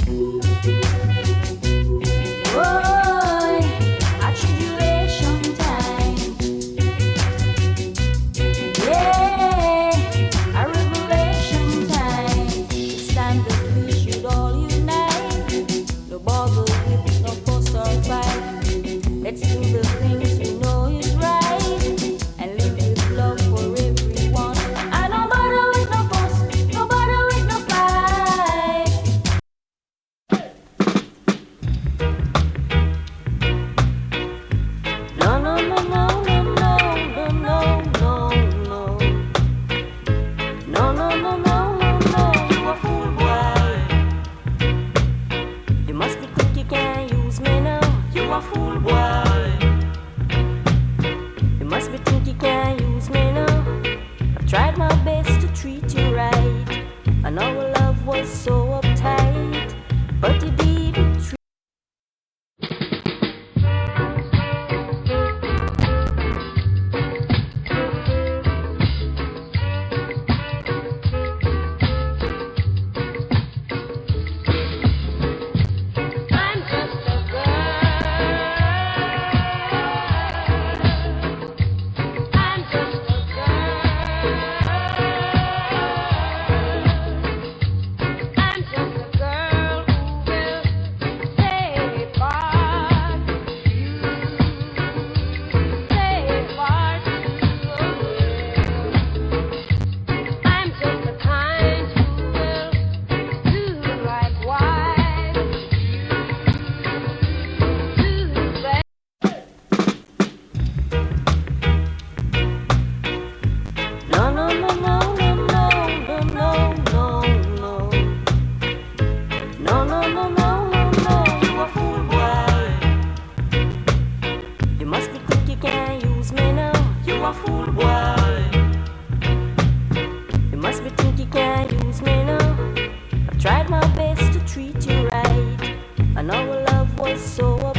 Boy, a tribulation time. Yeah, a revelation time. It's time that we should all unite. No bother with no fuss or fight. Let's do the things we know is right and live with love for everyone. And no bother with no fuss, no bother with no fight. No, no, no, no, no, no, no, no, no. No, no, no, no, no, no, you a fool, boy. You must be quick, you can't use me now. You a fool, boy. You must be think you can't use me now. I've tried my best to treat you right. And our love was so uptight, but you didn't treat. I'm just a girl. I'm just a girl. I'm just a girl who will stay far. You stay far too. I'm just the kind who will do likewise. Do that. No, no, no, no, no, no, no, no, no. No, no, no, no, no, no, you a fool, boy. You must be quick, you can't use me now. You a fool, boy. You must be think you can't use me now. I've tried my best to treat you right, and our love was so